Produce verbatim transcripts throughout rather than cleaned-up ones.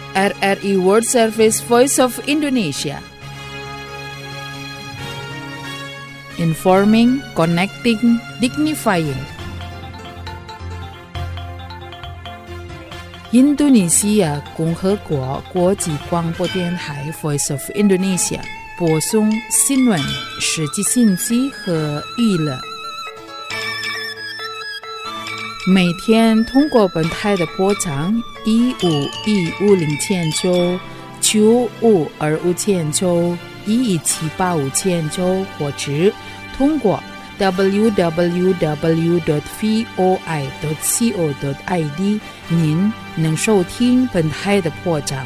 R R I World Service Voice of Indonesia. Informing, connecting, dignifying. 印度尼西亚共和国国际广播电台 Voice of Indonesia 播送新闻、实际信息和娱乐。每天通过本台的波长一五一五零千九、九五二五千九、一一七八五千九，或者通过 double-u double-u double-u dot voi dot co dot i d 您能收听本台的波长。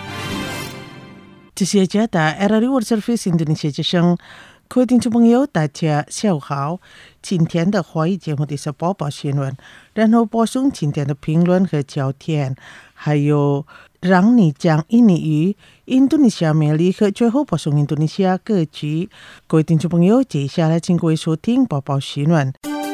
这是加拿大 R R I World Service Indonesia 之声，各位听众朋友，大家下午好。今天的华语节目的是播报新闻，然后播送今天的评论和焦点，还有让你讲印尼语、印度尼西亚魅力和最后播送印度尼西亚歌曲。各位听众朋友，接下来请各位收听播报新闻。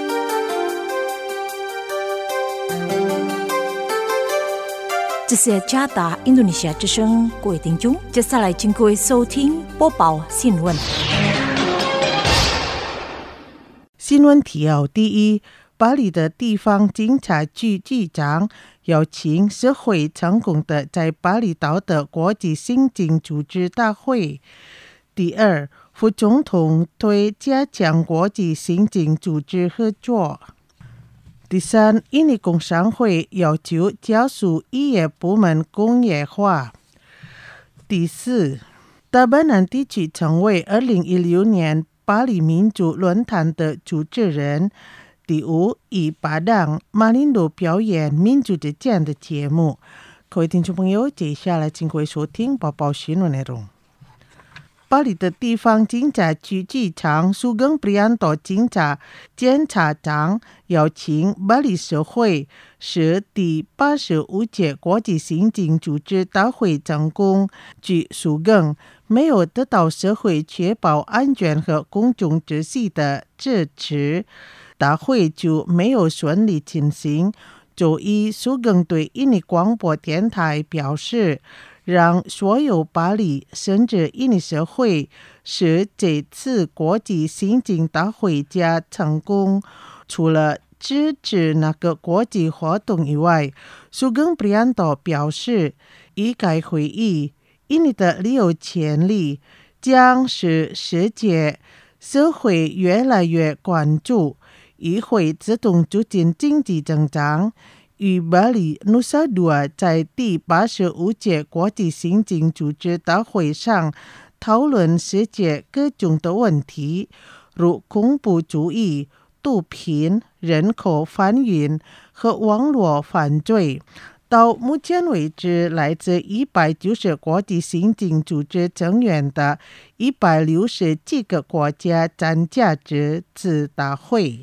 这是加拿大印度尼西亚之声，各位听众，接下来请各位收听播报新闻。 新闻提要：第一，巴黎的地方警察局局长邀请社会成功的在巴厘岛的国际刑警组织大会。第二，副总统对加强国际刑警组织合作。第三，印尼工商会要求加速渔业部门工业化。第四，大巴南地区成为二零一六年巴黎民主论坛的主持人。第五，以巴党马林多表演民主之间的节目。各位听众朋友，接下来请各位收听播报新闻内容。巴黎的地方警察局局长苏更布里安多警察检察长邀请巴黎社会使第八十五届国际刑警组织大会成功。据苏更没有得到社会确保安全和公众秩序的支持，大会就没有顺利进行。周一，苏更对印尼广播电台表示，让所有巴黎甚至印尼社会使这次国际刑警大会加成功。除了支持那个国际活动以外，苏更布里安多表示，一该会议印尼的旅游潜力将使世界社会越来越关注，也会自动促进经济增长。与巴黎努萨杜尔在第八十五届国际刑警组织大会上讨论世界各种的问题，如恐怖主义、毒品、人口贩运和网络犯罪。到目前为止，来自一百九十国际刑警组织成员的一百六十几个国家参加这次大会。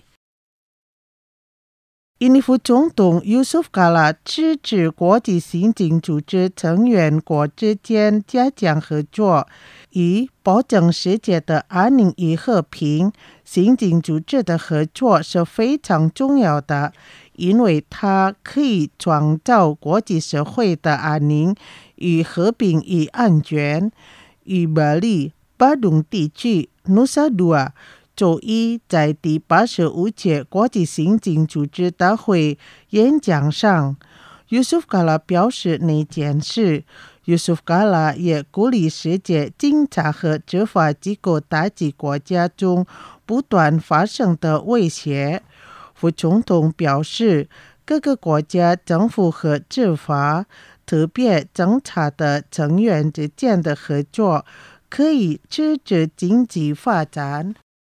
印尼副总统 Yusuf Kala 支持国际刑警组织成员国之间加强合作，以保证世界的安宁与和平。刑警组织的合作是非常重要的，因为它可以创造国际社会的安宁与和平与安全。与巴黎、巴东地区、努萨杜尔周一在第八十五届国际刑警组织大会演讲上， Yusuf Kala 表示那件事。 Yusuf Kala 也鼓励世界警察和执法机构打击国家中不断发生的威胁。副总统表示，各个国家政府和执法，特别侦查的成员之间的合作可以支持经济发展。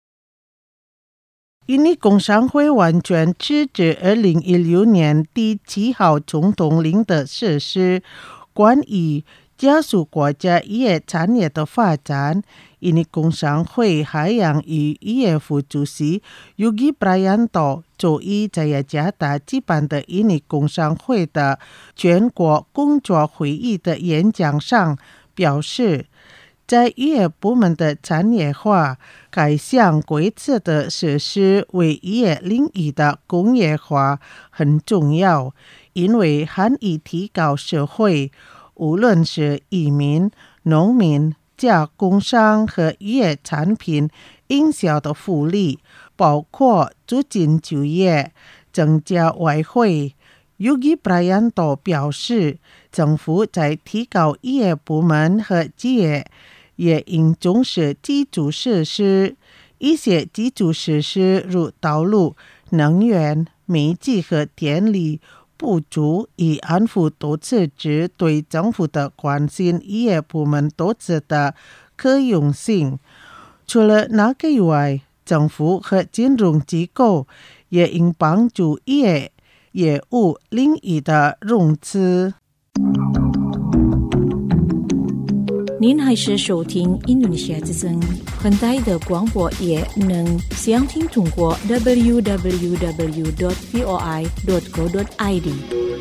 印尼工商会完全支持二零一六年第七号总统令的实施，关于加速国家渔业产业的发展。印尼工商会海洋与渔业副主席 Yogi Prayanto 周一在雅加达举办的印尼工商会的全国工作会议的演讲上表示，在渔业部门的产业化，该项规则的实施为渔业领域的工业化很重要，因为含以提高社会、 无论是移民、农民、加工商和渔业产品应小的福利，包括促进就业、增加外汇。Yogi Prayanto 表示，政府在提高渔业部门和企业也应重视基础设施。一些基础设施如道路、能源、煤气和电力不足，以安抚多次指对政府的关心渔业部门多次的可用性。除了那个以外，政府和金融机构也应帮助渔业业务领域的融资。 您还是收听印度尼西亚之声，很大的广播也能详听中国 double-u double-u double-u dot voi dot co dot i d。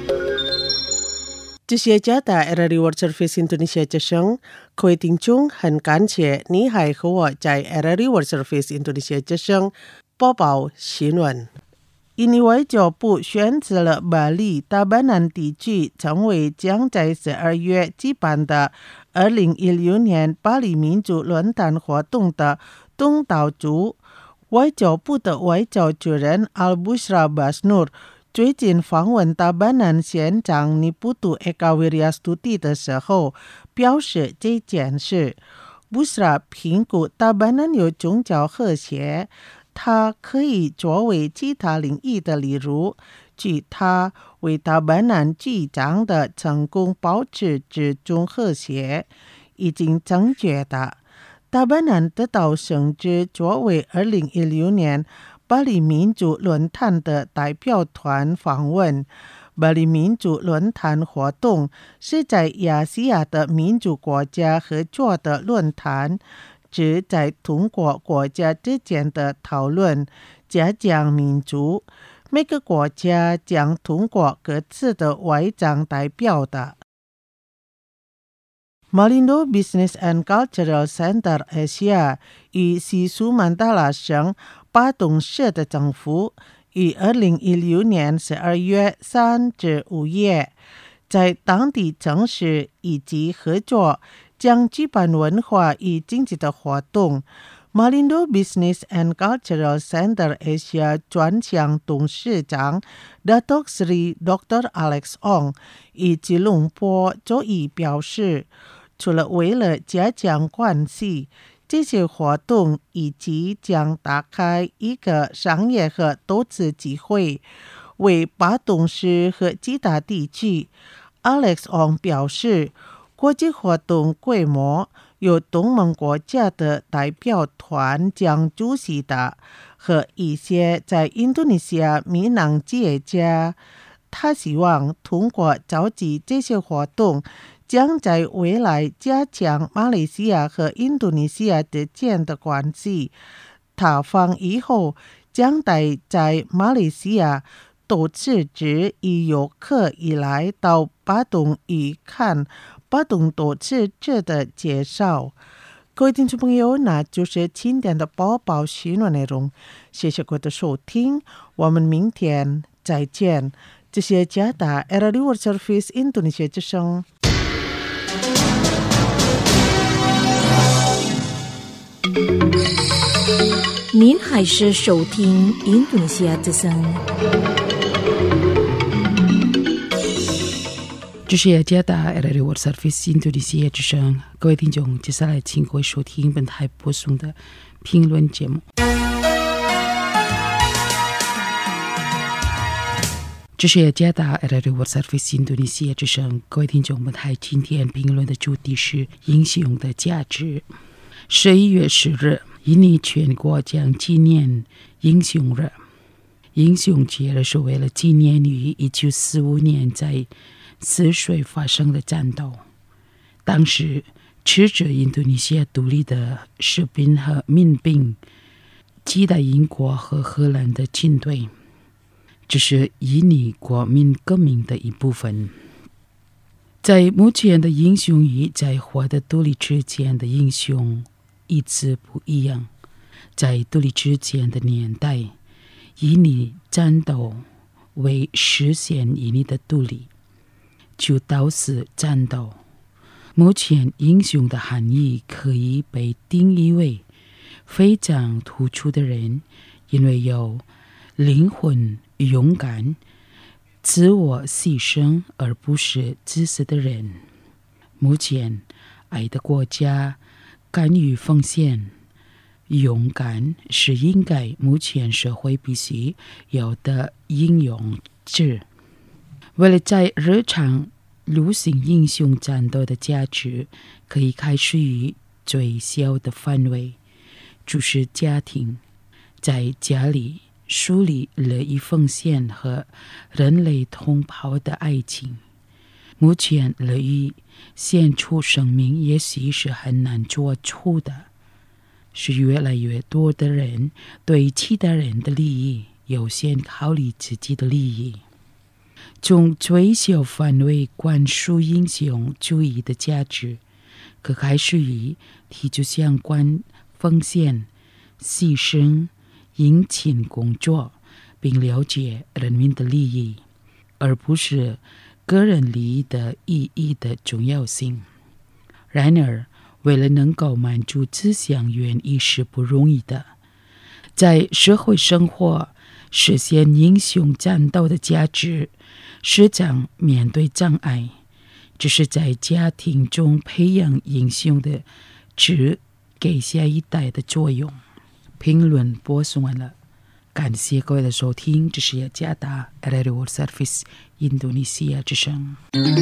这些加大 R R I World Service Indonesia 之声，各位听众，很感谢你还和我在 R R I World Service Indonesia 之声播报新闻。印尼外交部选择了巴里大巴南地区成为将在十二月举办的二零一六年巴黎民主论坛活动的东道主。外交部的外交主任 Al-Bushra Basnur 最近访问大巴南县长尼布杜 Eka Wiryastuti 的时候表示这件事。Bushra 评估大巴南有宗教和谐，它可以作为其他领域的例如，据他为大巴南主张的成功保持这种和谐已经正确的。大巴南得到圣旨作为二零一六年巴黎民主论坛的代表团访问。巴黎民主论坛活动是在亚细亚的民主国家合作的论坛，旨在通过国家之间的讨论加强民主。每个国家将通过各自的外长代表的。Malindo Business and Cultural Center Asia 与西苏曼达拉省巴东市的政府于二零一六年十二月三至五月，在当地城市以及合作将举办文化与经济的活动。Malindo Business and Cultural Center Asia 专项董事长 Datuk Seri Doctor Alex Ong 以吉隆坡周一表示，除了为了加强关系，这些活动以及将打开一个商业和投资机会，为巴东市和其他地区。Alex Ong 表示，国际活动规模由东盟国家的代表团将出席的，和一些在印度尼西亚闽南企业家。他希望通过召集这些活动，将在未来加强马来西亚和印度尼西亚之间的关系。他访以后将带在马来西亚多次指以游客以来到巴东与看巴东多次指的介绍。各位听众朋友，那就是今天的播报新闻内容，谢谢各位的收听，我们明天再见。这是加拿大 R R I World Service Indonesia 之声。 您还是收听印度尼西亚之声。 这是加拿大 R R I World Service 印度尼西亚之声。各位听众，接下来请各位收听本台播送的评论节目。这是加拿大 R R I World Service 印度尼西亚之声。各位听众，本台今天评论的主题是英雄的价值。十一月十日，印尼全国将纪念英雄日。英雄节日是为了纪念于一九四五年在泗水发生的战斗。当时持着印度尼西亚独立的士兵和民兵击打英国和荷兰的军队，这是印尼国民革命的一部分。在目前的英雄与在获得独立之间的英雄一直不一样。在独立之前的年代，印尼战斗为实现印尼的独立，就导致战斗目前英雄的含义可以被定义为非常突出的人，因为有灵魂、勇敢、自我牺牲而不是自私的人。目前爱的国家敢于奉献，勇敢是应该目前社会必须有的应用值。为了在日常流行英雄战斗的价值，可以开始于最小的范围，就是家庭。在家里树立乐意奉献和人类同胞的爱情。目前乐意献出生命也许是很难做出的，是越来越多的人对其他人的利益优先考虑自己的利益。从最小范围灌输英雄主义的价值，可开始于提出相关奉献、牺牲、殷勤工作，并了解人民的利益，而不是个人利益的意义的重要性。然而，为了能够满足这项愿意是不容易的。在社会生活实现英雄战斗的价值，时常面对障碍，只是在家庭中培养英雄的值给下一代的作用。评论播送完了，感谢各位的收听，这是雅加达 Radio World Service 印度尼西亚之声。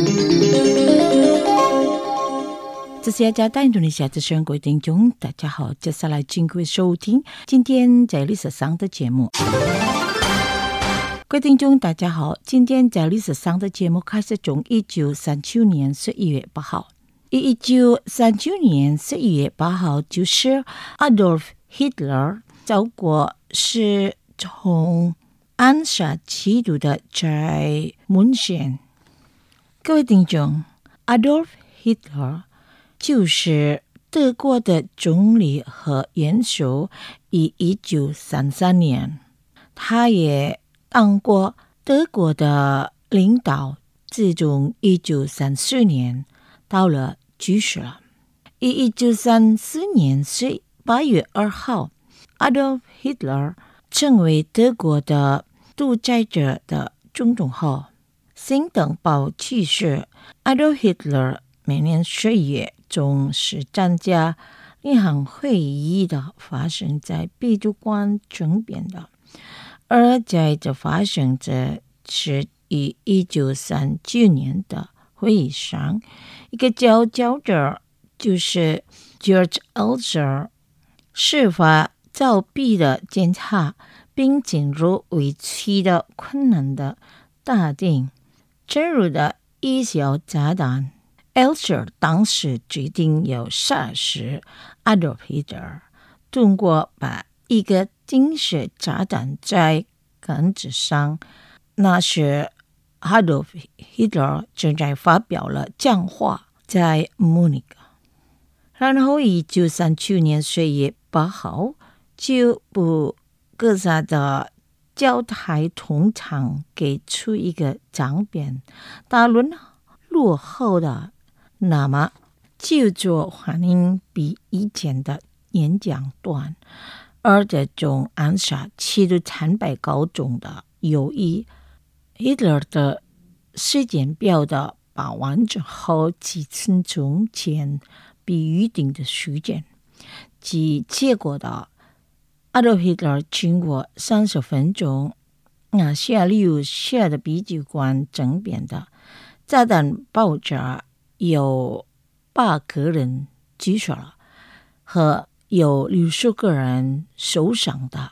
这是雅加达印度尼西亚之声，各位听众大家好，接下来请各位收听今天在历史上的节目。各位听众大家好，今天在历史上的节目开始从一九三九年十一月八号。一九三九年十一月八号就是 Adolf Hitler 走过是从暗杀企图的在门前。各位听众 Adolf Hitler 就是德国的总理和元首。于一九三三年他也当过德国的领导，自从一九三四年到了去世了。于一九三四年八月二号 Adolf Hitler 成为德国的独裁者的总统后，新登报去世。 Adolf Hitler 每年十一月总是参加联合会议的，发生在秘书馆争辩的。而在这发生的是于一九三九年的会议上，一个佼佼者就是 George Elser 司法造弊的检查，并进入为期的困难的大厅进入的一小炸弹。 Elser 当时决定要杀死 Adolf Hitler， 通过把一个定时炸弹在杆子上。那时 Adolf Hitler 正在发表了讲话，在慕尼黑。然后一九三九年十月八号，就不各萨的教台通常给出一个讲辩，讨论落后的，那么就做反应比以前的演讲短。而这种暗杀企图惨败告终的，由于 Hitler 的时间表的把完之后几分钟前比预定的时间，即结果的 Adolf Hitler 经过三十分钟那下流下的比酒馆争辩的炸弹爆炸，有八个人击杀了，和有六十个人受伤的。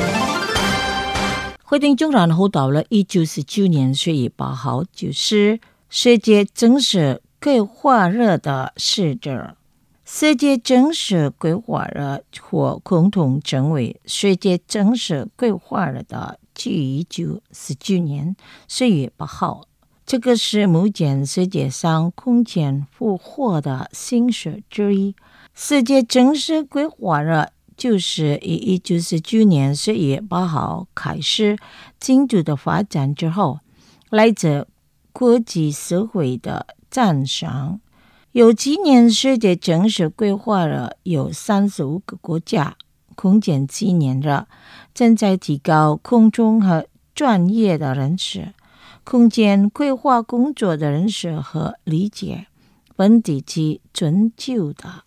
会听众然后到了一九四九年十月八号，就是世界正式规划日的日子。世界正式规划日或共同称为世界正式规划日的即一九四九年十月八号。这个是目前世界上空前复活的形式之一。世界正式规划日就是于一九四九年十月八号开始进度的发展之后，来自国际社会的赞赏， 有今年世界正式规划了有三十五个国家空间纪念日，正在提高空中和专业的人士、空间规划工作的人士和理解本地及研究的。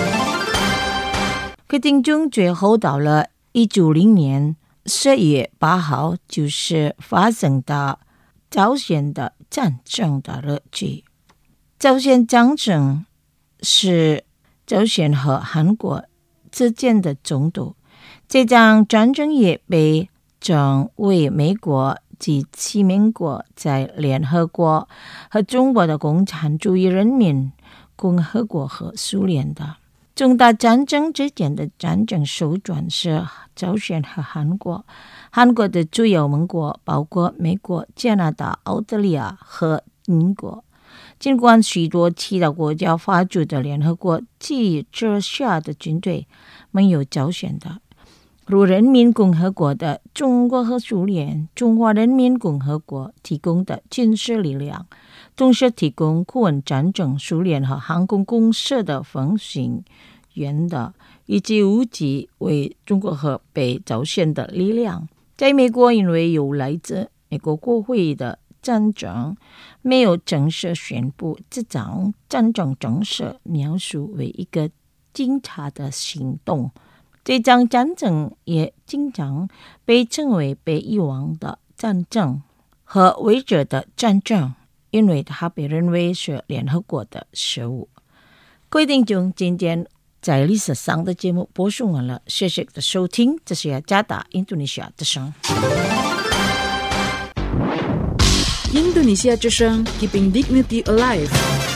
决定中最后到了一九九零年十月八号，就是发生的朝鲜的战争的日期。朝鲜战争是朝鲜和韩国之间的冲突，这场战争也被称为美国及其盟国在联合国和中国的共产主义人民共和国和苏联的重大战争之间的战争手段是朝鲜和韩国。韩国的主要盟国包括美国、加拿大、澳大利亚和英国。尽管许多其他国家发出的联合国及之下的军队没有朝鲜的，如人民共和国的中国和苏联中华人民共和国提供的军事力量，同时提供库文战争苏联和航空公司的飞行员的以及武器为中国和北朝鲜的力量。在美国，因为有来自美国国会的战争，没有正式宣布这场战争，正式描述为一个警察的行动。这场战争也经常被称为被遗忘的战争和未知的战争，因为它被认为是联合国的失误。各位听众，今天在历史上的节目播送完了，谢谢的收听，这是雅加达印度尼西亚之声。 印度尼西亚之声 Keeping Dignity Alive。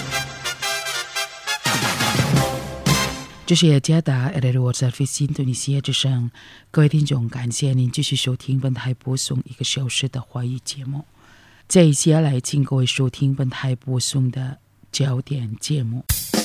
这是雅加达 Edward Service 印度尼西亚之声。各位听众，感谢您继续收听本台播送一个小时的华语节目。接下来请各位收听本台播送的焦点节目。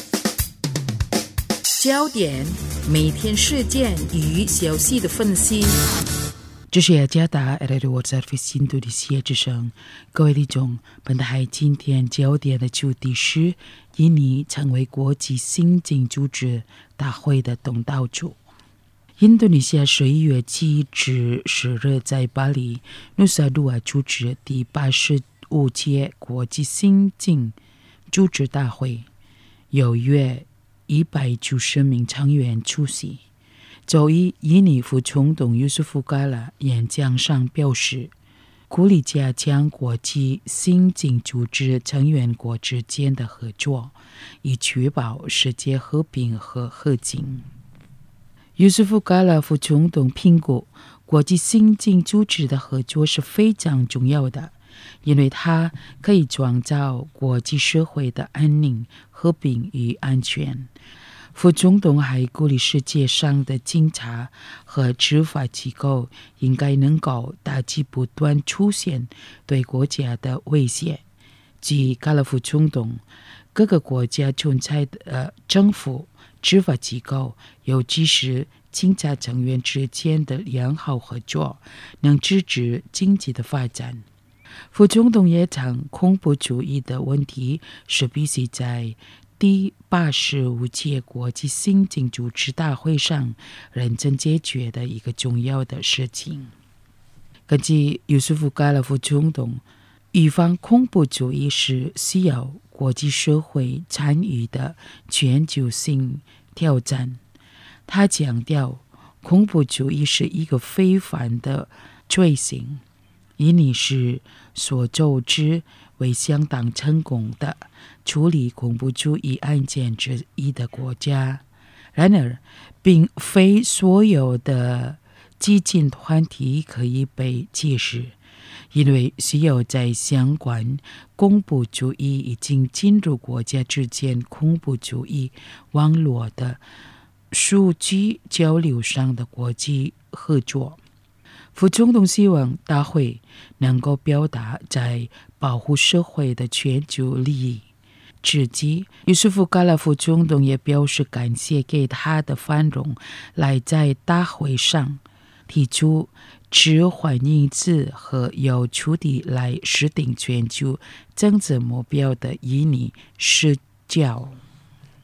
焦点，每天事件与消息的分析。 这是雅加达 Edward Service 印度尼西亚之声。各位听众，本台今天焦点的主题是印尼成为国际刑警组织大会的东道主。印度尼西亚十一月七至十日在巴黎努萨杜瓦主持第八十五届国际刑警组织大会，有约一百九十名成员出席。周一，印尼副总统尤苏夫嘎拉演讲上表示，鼓励加强国际刑警组织成员国之间的合作，以确保世界和平和和平。尤苏夫嘎拉副总统评估，国际刑警组织的合作是非常重要的，因为它可以创造国际社会的安宁、和平与安全。副总统还鼓励世界上的警察和执法机构应该能够打击不断出现对国家的威胁。据嘎拉副总统，各个国家存在的、呃、政府、执法机构，尤其是警察成员之间的良好合作，能支持经济的发展。副总统也称，恐怖主义的问题是必须在第八十五届国际刑警组织大会上认真解决的一个重要的事情。根据尤苏夫嘎拉副总统，预防恐怖主义是需要国际社会参与的全球性挑战。他强调，恐怖主义是一个非凡的罪行，印尼是所周知为相当成功的处理恐怖主义案件之一的国家。然而，并非所有的激进团体可以被解释，因为需要在相关恐怖主义已经进入国家之间恐怖主义网络的数据交流上的国际合作。副总统希望大会能够表达在保护社会的全球利益。至今，尤苏夫嘎拉副总统也表示感谢给他的繁荣，来在大会上提出只欢迎制和有出地来实定全球政治目标的印尼视角。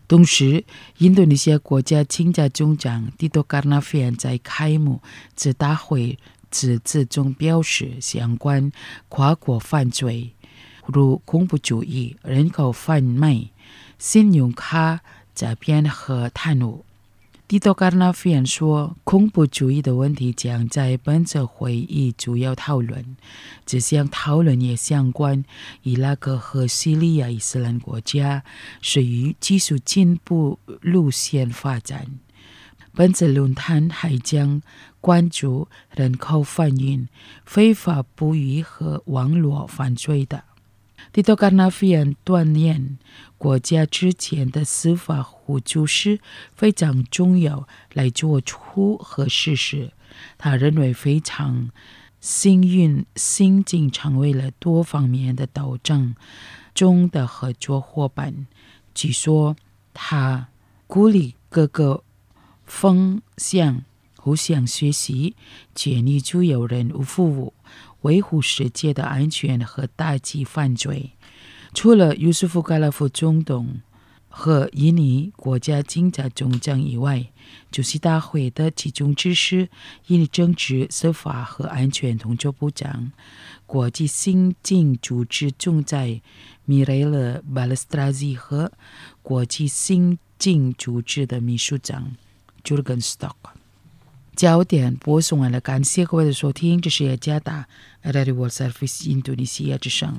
同时，印度尼西亚国家清查总长蒂多卡纳菲安在开幕致大会致辞中表示，相关跨国犯罪如恐怖主义、人口贩卖、信用卡诈骗和贪污。蒂多卡纳菲安说，恐怖主义的问题将在本次会议主要讨论。这项讨论也相关伊拉克和叙利亚伊斯兰国家属于技术进步路线发展。本次论坛还将关注人口贩运、非法捕鱼和网络犯罪的。蒂多卡纳菲安断言，国家之前的司法互助是非常重要，来做出合适事。他认为非常幸运，新晋成为了多方面的斗争中的合作伙伴。据说，他鼓励各个方向互相学习，全力自由人无服务，维护世界的安全和打击犯罪。除了尤苏夫·卡拉夫总统和印尼国家警察总长以外，主席大会的其中之事印尼政治、司法和安全工作部长、国际刑警组织总裁米雷勒·巴勒斯特西和国际刑警组织的秘书长 Jurgen Stock。焦点播送完了，感谢各位的收听，这是雅加达 Radio World Service 印度尼西亚之声。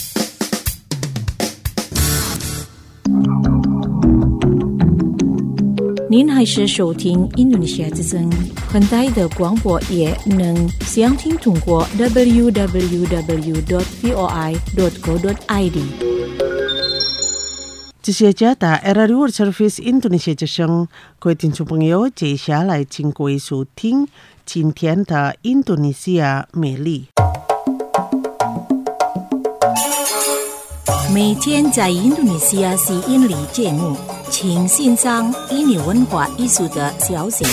您还是收听印度尼西亚之声，很大的广播也能详听通过 double u double u double u dot v o i dot co dot i d。 这是加达 Radio World Service 印度尼西亚之声，各位听众朋友，接下来请各位收听今天的印度尼西亚美丽。 每天在印度尼西亚吸引力节目，请欣赏印尼文化艺术的消息。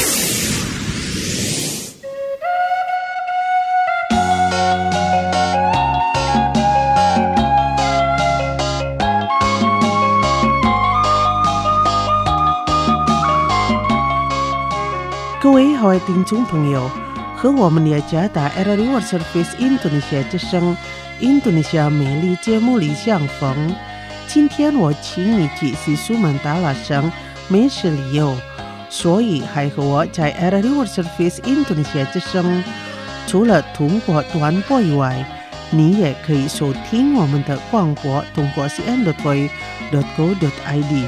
各位好的听众朋友，和我们雅加达 Radio World Service 印度尼西亚之声印度尼西亚美丽节目里相逢。今天我请你去西苏门答腊省美食旅游，所以还和我在 Radio World Service 印度尼西亚之声，除了通过短波以外，你也可以收听我们的广播，通过 c n dot v o i dot co dot i d。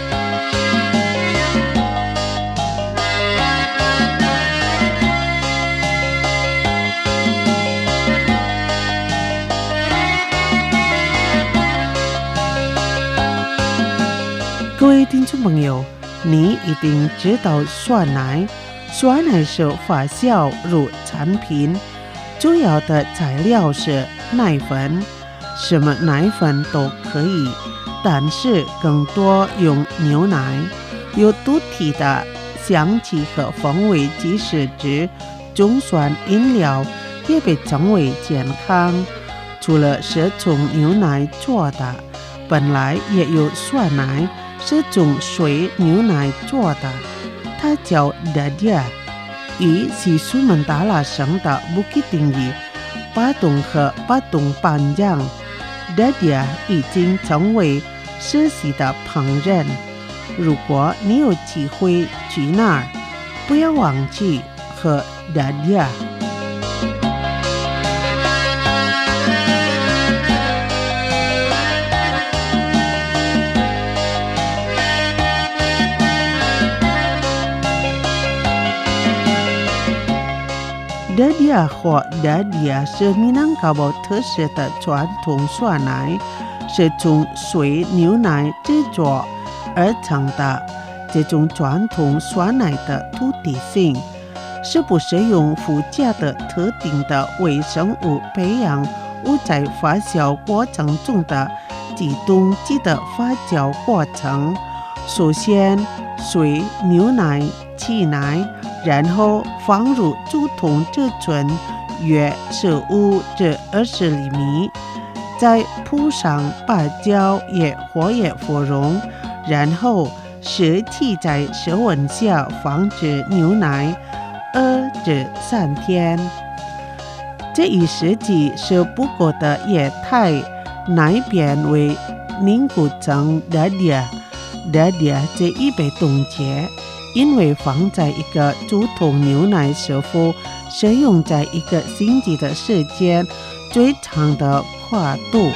各位听众朋友，你一定知道酸奶。酸奶是发酵乳产品，主要的材料是奶粉，什么奶粉都可以，但是更多用牛奶，有独特的香气和风味，即使指中酸饮料也被称为健康。除了是从牛奶做的，本来也有酸奶是从水牛奶做的，它叫 Dadia。 与西苏门答腊省的Bukit Tinggi、巴东和巴东班江 Dadia 已经成为世袭的烹饪。如果你有机会去那儿，不要忘记喝 Dadia。Dadia 或 Dadia 是米南高堡特色的传统酸奶，是从水牛奶制作而成的。这种传统酸奶的独特性，是不是用附加的特定的微生物培养物在发酵过程中的机动机的发酵过程。首先，水、牛奶、汽奶，然后放入煮桶制存约十五至二十厘米，再铺上八角叶或叶芙蓉，然后舌气在舌吻下，防止牛奶饿至三天。这一时期是不够的液态奶变为凝固成热液，热液这一被冻结，因为放在一个煮桶牛奶师傅使用在一个星期的时间最长的跨度。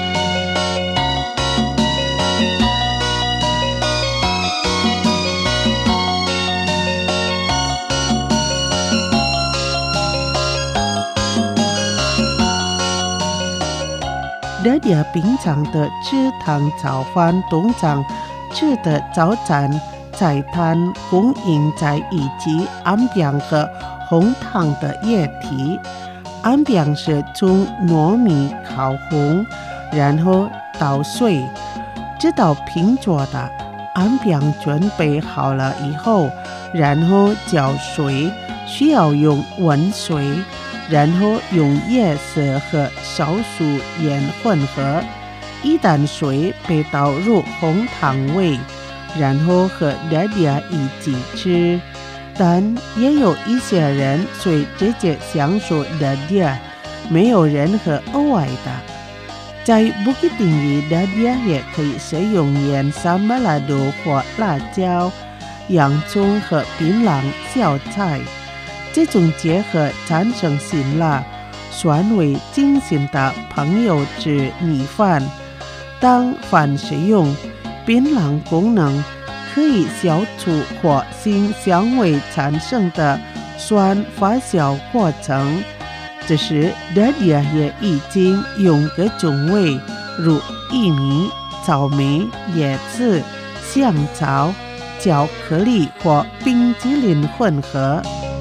热烈平常的吃汤早饭，通常吃的早餐菜单供应在以及安饼和红糖的液体。安饼是从糯米烤红，然后倒水，直到平做的。安饼准备好了以后，然后搅水，需要用温水，然后用叶色和少数盐混合。一旦水被倒入红糖味，然后和热烈一起吃。但也有一些人会直接享受热烈，没有任何额外的。在不给定义热烈也可以使用盐沙马拉豆或辣椒、洋葱和槟榔小菜。这种结合产生辛辣、酸味精心的朋友吃米饭。当饭使用槟榔功能，可以消除或新香味产生的酸发酵过程。这时热烈也已经用各种味，如薏米、草莓、椰子、香草、巧克力或冰淇淋混合。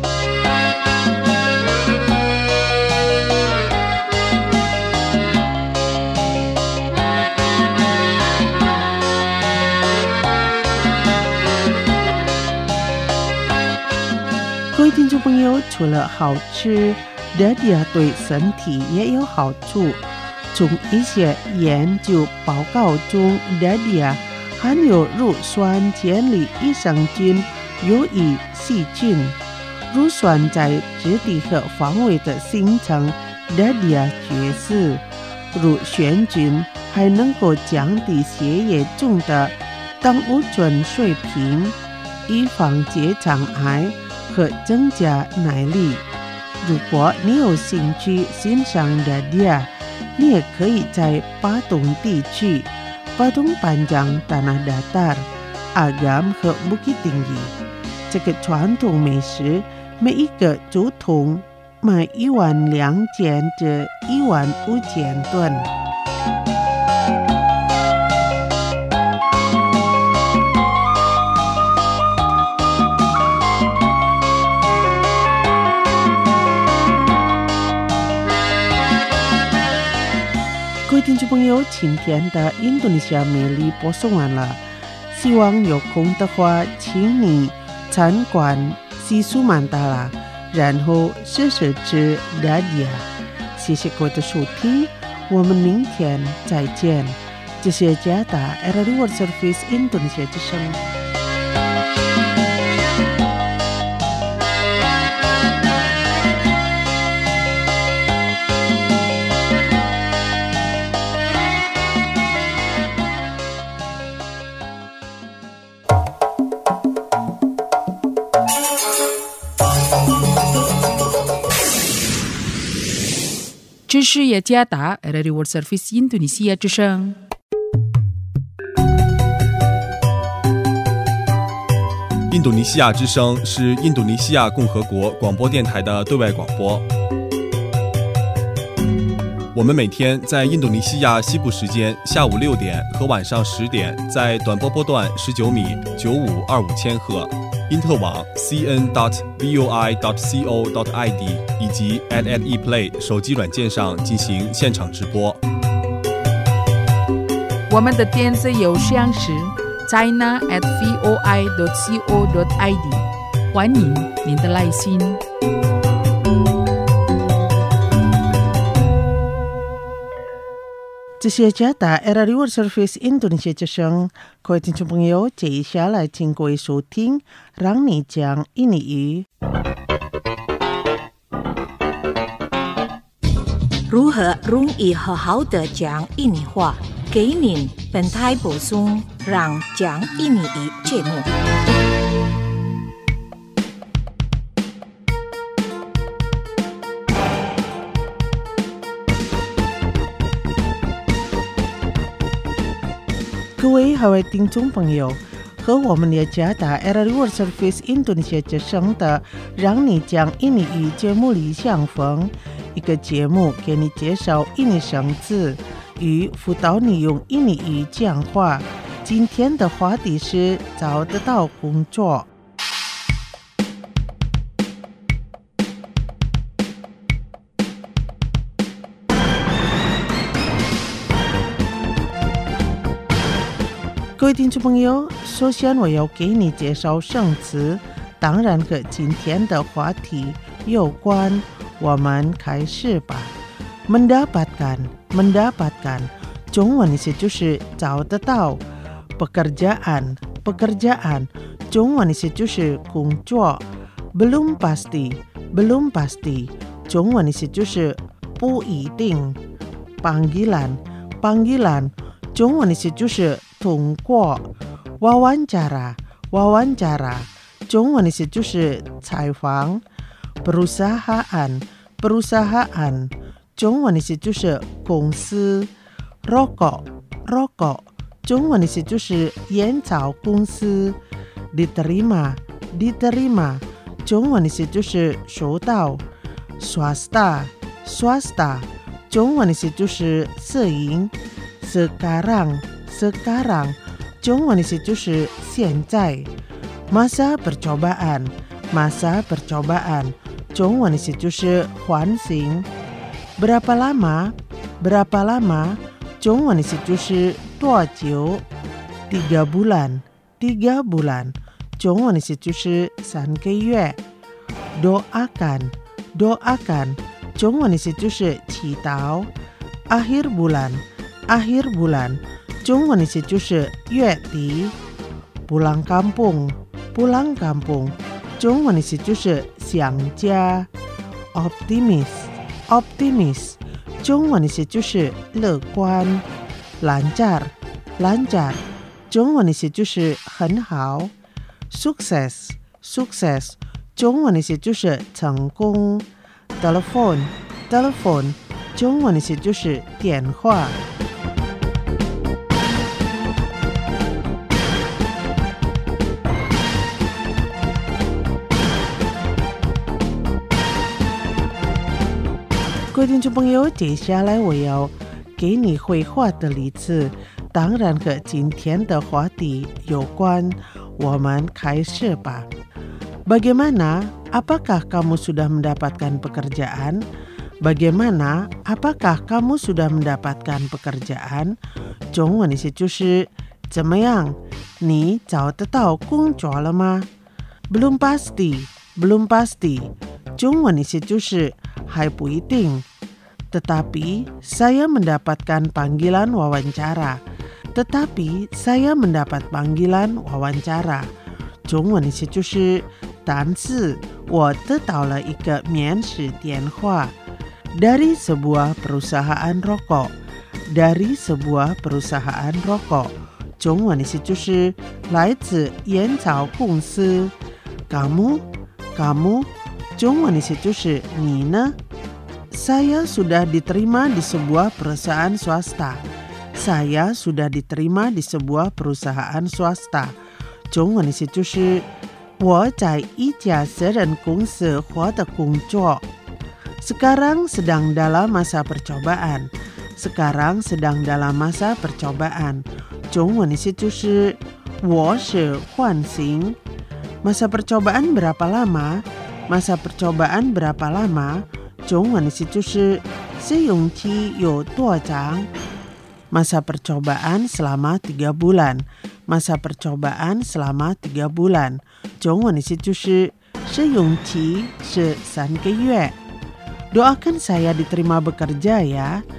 各位听众朋友，除了好吃，热烈对身体也有好处。从一些研究报告中，热烈含有乳酸前粒益生菌有益细菌。乳酸在质地和方位的形成热烈角色，如眩菌，还能够降低血液中的胆固醇水平，预防结肠癌和增加耐力。如果你有兴趣欣赏热烈，你也可以在巴东地区、巴东班江、达纳达达、阿甘和布基丁伊这个传统美食，每一个竹筒卖一万两千至一万五千吨。各位听众朋友，今天的印度尼西亚美丽播送完了，希望有空的话，请你参观西苏曼达拉，然后试试吃热烈。谢谢各位的收听，我们明天再见。这是加达 R R I World Service 印度尼西亚之声。 这是雅加达 R R I World Service 印度尼西亚之声。 印度尼西亚之声是印度尼西亚共和国广播电台的对外广播。我们每天在印度尼西亚西部时间下午六点和晚上十点，在短波波段十九米九五二五千赫。因特网 c n dot v o i dot co dot i d 以及 at at ePlay 手机软件上进行现场直播。 我们的电子邮箱是 china at voi dot co dot i d， 欢迎您的来信。 这些家的 Era Reward Service Indonesia 之声，各位听众朋友，接下来请各位收听让你讲印尼语。 如何容易好好的讲印尼话？给您本台补充让讲印尼语节目。 各位各位听众朋友，和我们的家的 Era Reward Service Indonesia 之声的让你讲印尼语节目里相逢，一个节目给你介绍印尼生字与辅导你用印尼语讲话。今天的话题是找得到工作。各位听众朋友，首先我要给你介绍生词，当然和今天的话题有关。我们开始吧。mendapatkan mendapatkan 中文意思就是找得到。pekerjaan pekerjaan 中文意思就是工作。belum pasti belum pasti 中文意思就是不一定。panggilan panggilan 中文意思就是通过。wawancara wawancara 中文意思就是采访。perusahaan perusahaan 中文意思就是公司。rokok rokok 中文意思就是烟草公司。diterima diterima 中文意思就是收到。swasta swasta 中文意思就是私营。sekarang sekarang 中文意思就是现在。masa percobaan masa percobaan 中文意思就是缓刑。berapa lama berapa lama 中文意思就是多久。tiga bulan tiga bulan 中文意思就是三个月。doakan doakan 中文意思就是祈祷。akhir bulan akhir bulan 中文意思就是月底。pulang kampung pulang kampung 中文意思就是想家。optimis optimis 中文意思就是乐观。lancar lancar 中文意思就是很好。sukses sukses 中文意思就是成功。telepon telepon 中文意思就是电话。各位听众朋友，接下来我要给你绘画的例子，当然和今天的话题有关。我们开始吧。Bagaimana? Apakah kamu sudah mendapatkan pekerjaan? Bagaimana? Apakah kamu sudah mendapatkan pekerjaan? 中文意思就是怎么样？你找得到工作了吗？ Belum pasti belum pasti 中文意思就是还不一定。Tetapi saya mendapatkan panggilan wawancara. Tetapi saya mendapat panggilan wawancara. 中文意思就是但是我得到了一个面试电话。Dari sebuah perusahaan rokok. Dari sebuah perusahaan rokok. 中文意思就是来自烟草公司。Kamu kamu 中文意思就是你呢。Saya sudah diterima di sebuah perusahaan swasta. Saya sudah diterima di sebuah perusahaan swasta. 中文意思就是我在一家私人公司获得工作。Sekarang sedang dalam masa percobaan. Sekarang sedang dalam masa percobaan. 中文意思就是我是缓刑。Masa percobaan berapa lama? Masa percobaan berapa lama? 中文意思就是试用期有多长。Masa percobaan selama tiga bulan. Masa percobaan selama tiga bulan. 中文意思就是试用期是三个月。Doakan saya diterima bekerja ya.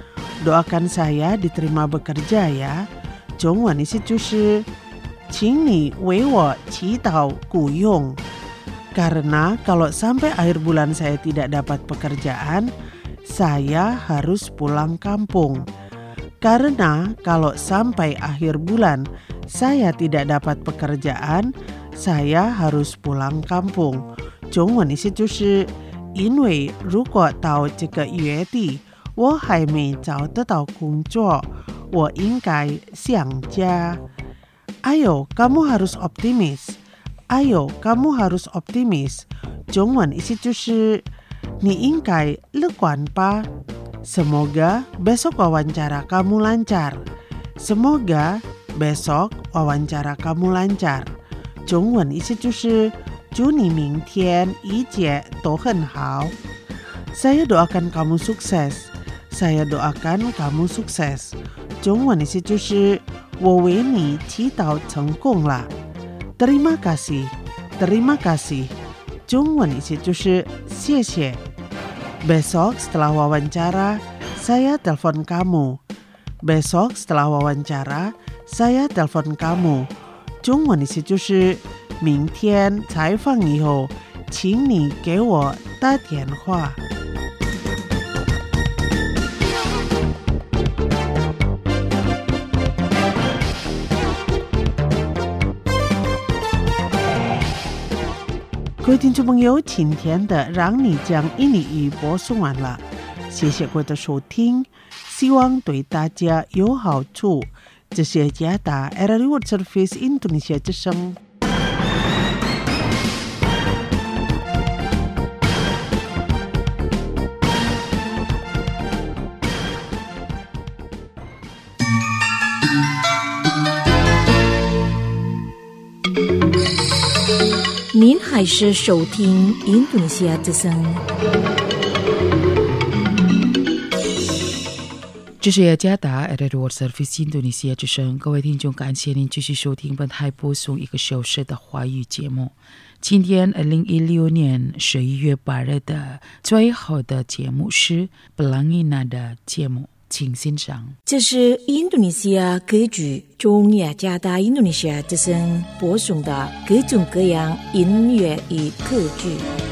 doakan saya diterima bekerja ya。中文意思就是请你为我祈祷雇用。Karena kalau sampai akhir bulan saya tidak dapat pekerjaan, saya harus pulang kampung. Karena kalau sampai akhir bulan saya tidak dapat pekerjaan, saya harus pulang kampung。中文意思就是因为如果到这个月底我还没找得到工作，我应该想家。Ayo, kamu harus optimis。Ayo, kamu harus optimis。中文意思就是你应该乐观吧。Semoga besok wawancara kamu lancar. Semoga besok wawancara kamu lancar。中文意思就是祝你明天一切都很好。Saya doakan kamu sukses. Saya doakan kamu sukses。中文意思就是我为你祈祷成功了。Terima kasih, terima kasih。中文意思就是谢谢。Besok setelah wawancara, saya telepon kamu. Besok setelah wawancara, saya telepon kamu。中文意思就是明天采访以后，请你给我打电话。各位听众朋友，今天的让你讲印尼语播送完了，谢谢各位的收听，希望对大家有好处。这是加达 R R I World Service Indonesia 之声。 您还是收听印度尼西亚之声。 这是雅加达 R R I World Service 印度尼西亚之声，各位听众，感谢您继续收听本台播送一个小时的华语节目。今天二零一六年十一月八日的最后的节目是 Pelangina 的节目，请欣赏。 这是印度尼西亚歌剧中雅加达印度尼西亚之声播送的各种各样音乐与歌剧。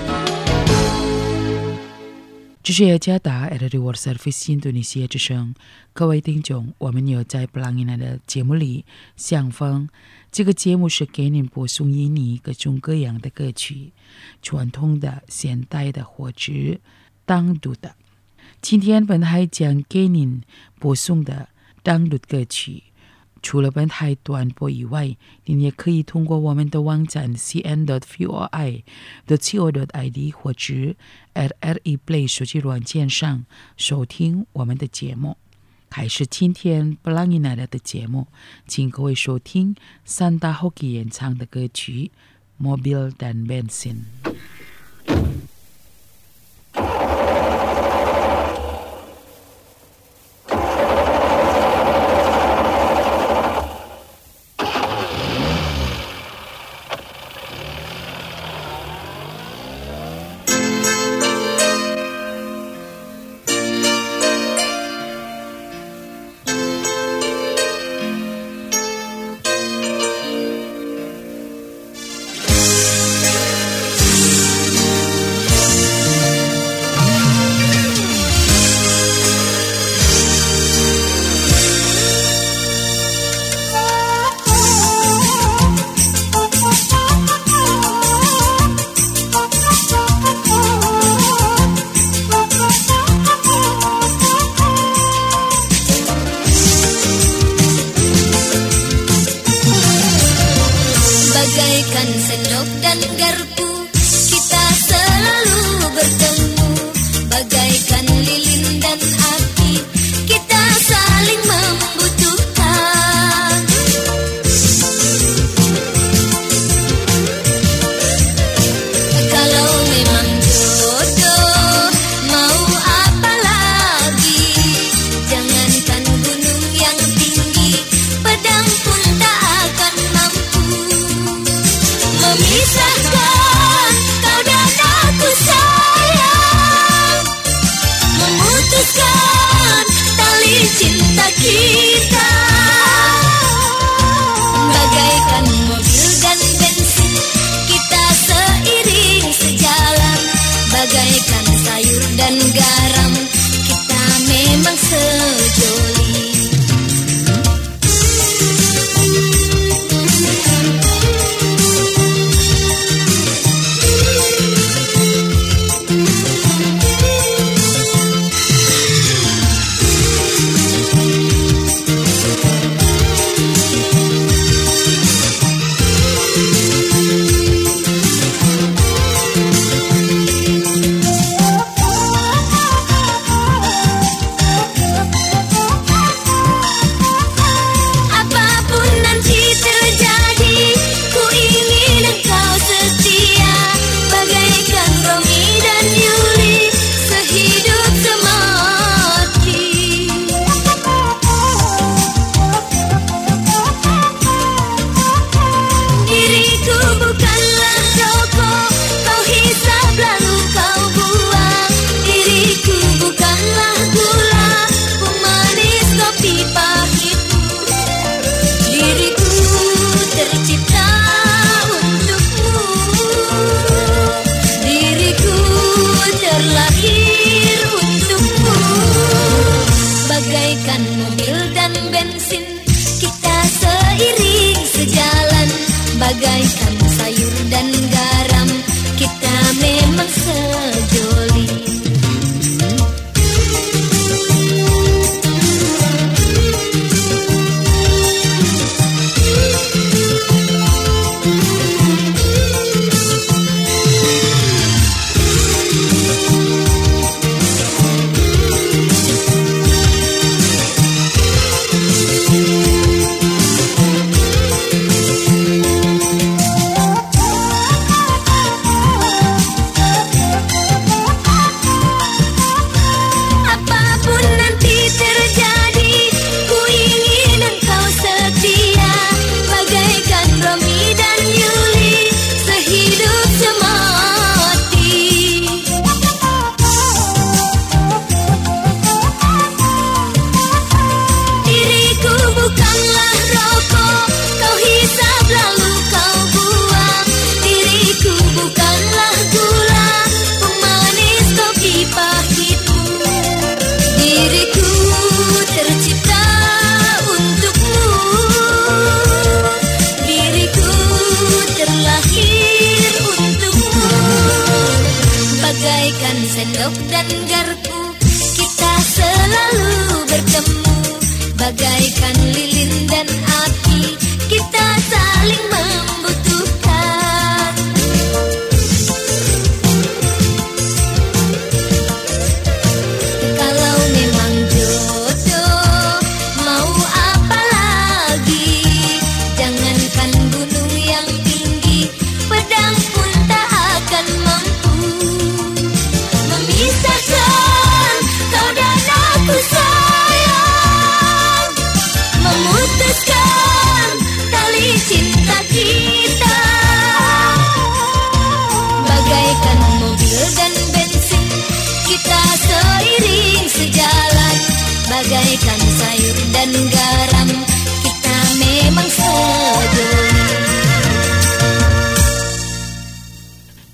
这是雅加达 R R I World Service 印度尼西亚之声，各位听众，我们有在 Pelangina 的节目里相逢。这个节目是给您播送印尼各种各样的歌曲，传统的、现代的或者当独的。今天本台将给您播送的当独歌曲，除了本台短播以外，您也可以通过我们的网站 c n dot voi dot co dot i d 或者 R R I Play 手机软件上收听我们的节目。开始今天 Pelangina 的节目，请各位收听 Santa Hoki 演唱的歌曲 Mobil dan Bensin。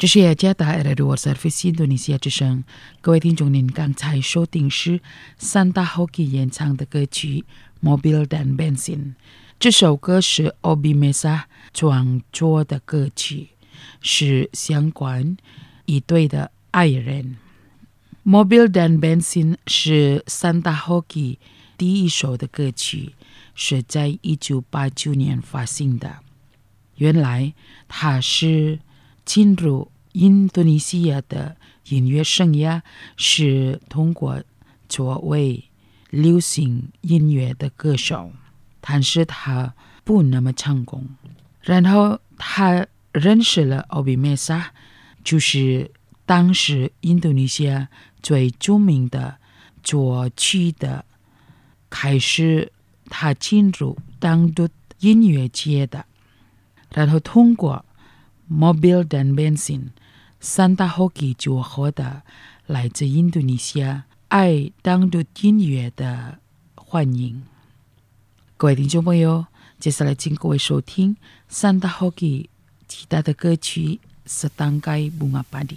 这是雅加达 Radio Service 印度尼西亚之声，各位听众，您刚才收听是 Santa Hoki 演唱的歌曲 Mobil dan Bensin。 这首歌是 Obi Mesa 创作的歌曲，是相关一对的爱人。 Mobil dan Bensin 是 Santa Hoki 第一首的歌曲，是在一九八九年发行的。原来他是进入印度尼西亚的音乐生涯是通过作为流行音乐的歌手，但是他不那么成功。然后他认识了 Obi Mesa， 就是当时印度尼西亚最著名的作曲的，开始他进入当地音乐界的。然后通过 Mobil dan Bensin， Santa Hoki 就获得来自印度尼西亚爱当地音乐的欢迎。各位听众朋友，接下来请各位收听 Santa Hoki 其他的歌曲 Setangkai Bunga Padi。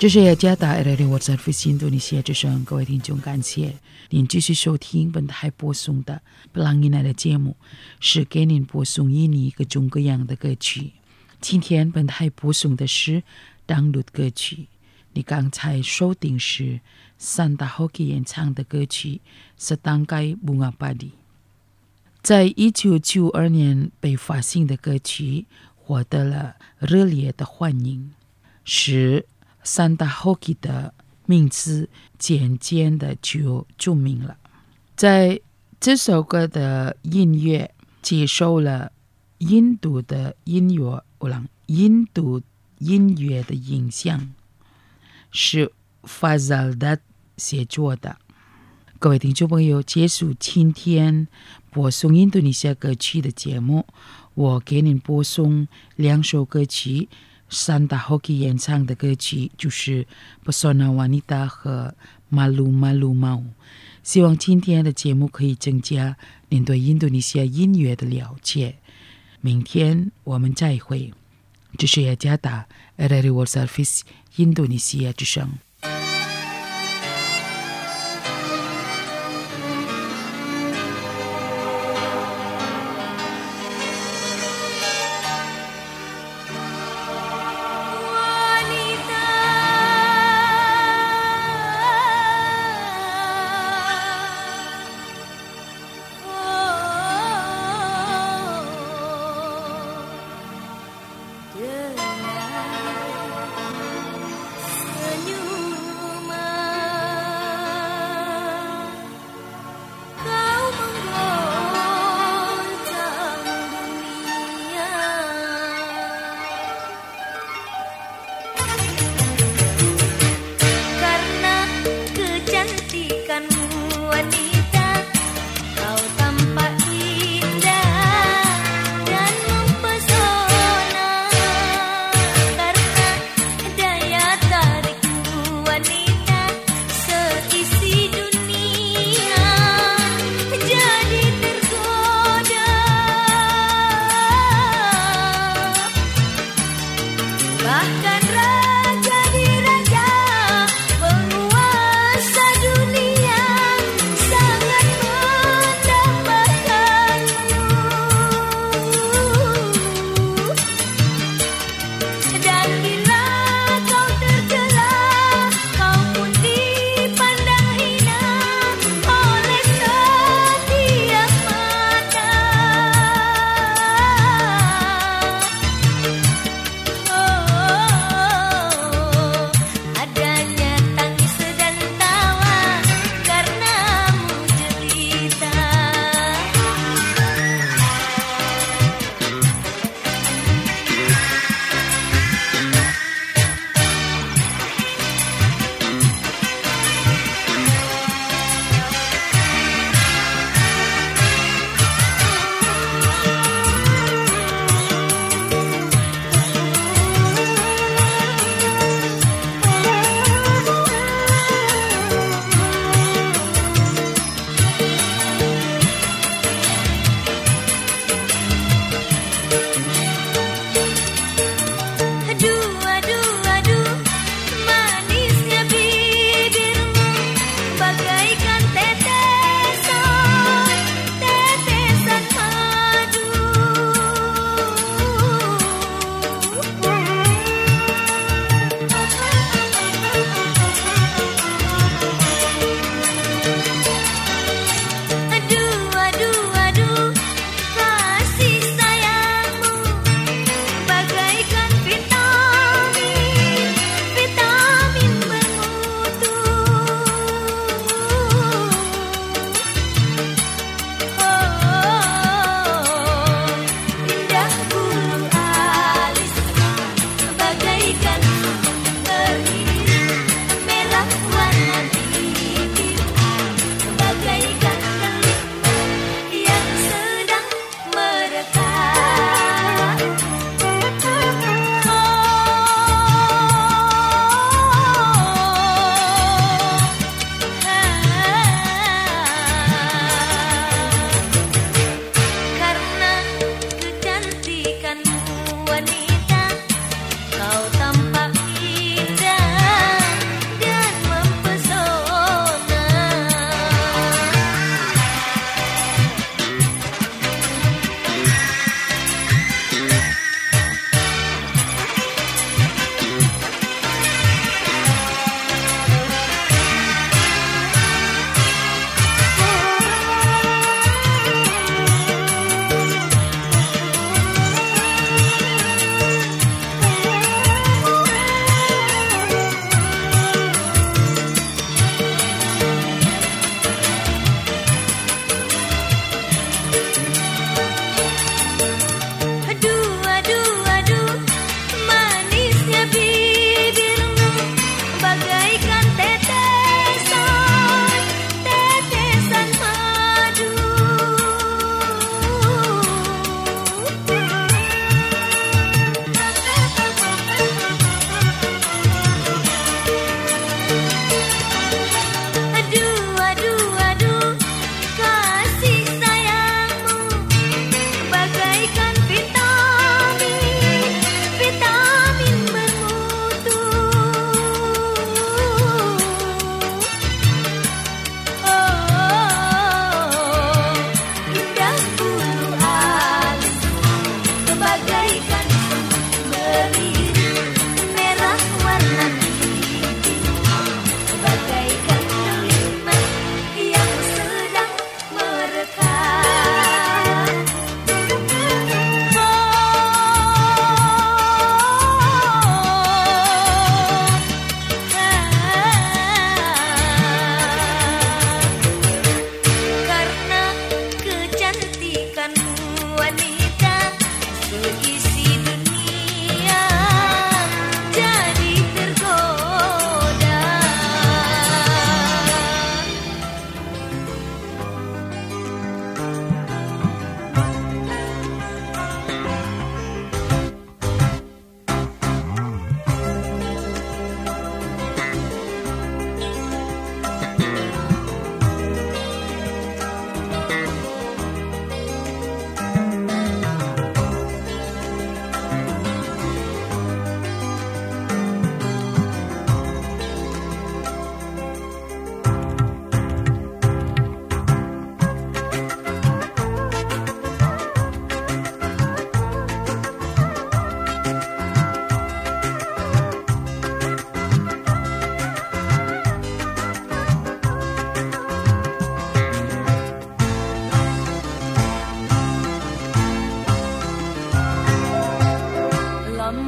这是雅加达 R A D I O World Service 印度尼西亚之声，各位听众，感谢您继续收听本台播送的布朗伊奈的节目，是给您播送印尼各种各样的歌曲。今天本台播送的是当路歌曲，你刚才收听是Santa Hoki 演唱的歌曲《Setangkai Bunga Padi》。在一九九二年被发行的歌曲获得了热烈的欢迎，使Santa Hoki 的名字渐渐的就著名了。在这首歌的音乐接受了印度的音乐印度音乐的影响，是 Fazal Dat 写作的。各位听众朋友，结束今天播送印度尼西亚歌曲的节目，我给您播送两首歌曲Santa Hoki 演唱的歌曲，就是 Pesona Wanita 和 Malu Malu Mau。 希望今天的节目可以增加您对印度尼西亚音乐的了解。明天我们再会。这是雅加达 R A D I O World Service 印度尼西亚之声。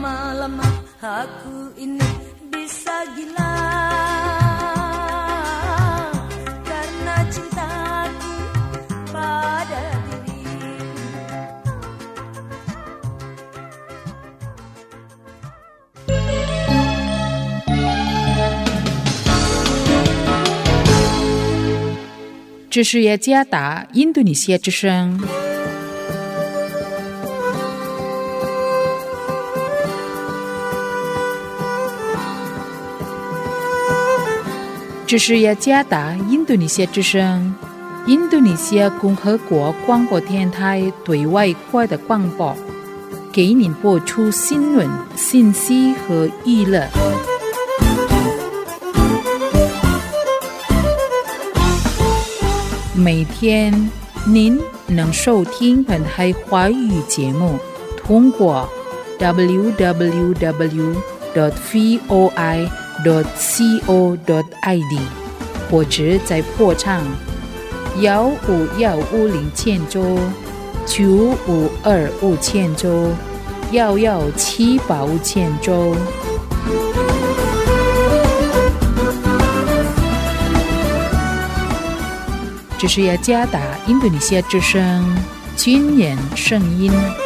lama-lama aku ini bisa gila karena cintaku pada dirimu. 这是雅加达印度尼西亚之声。这是雅加达印度尼西亚之声，印度尼西亚共和国广播电台对外国的广播，给您播出新闻、信息和娱乐。每天您能收听本台华语节目，通过 double-u double-u double-u dot voi dot co dot i d 或者在波长幺五幺五零千周、九五二五千周、幺幺七八五千周。这是雅加达印度尼西亚之声军人声音。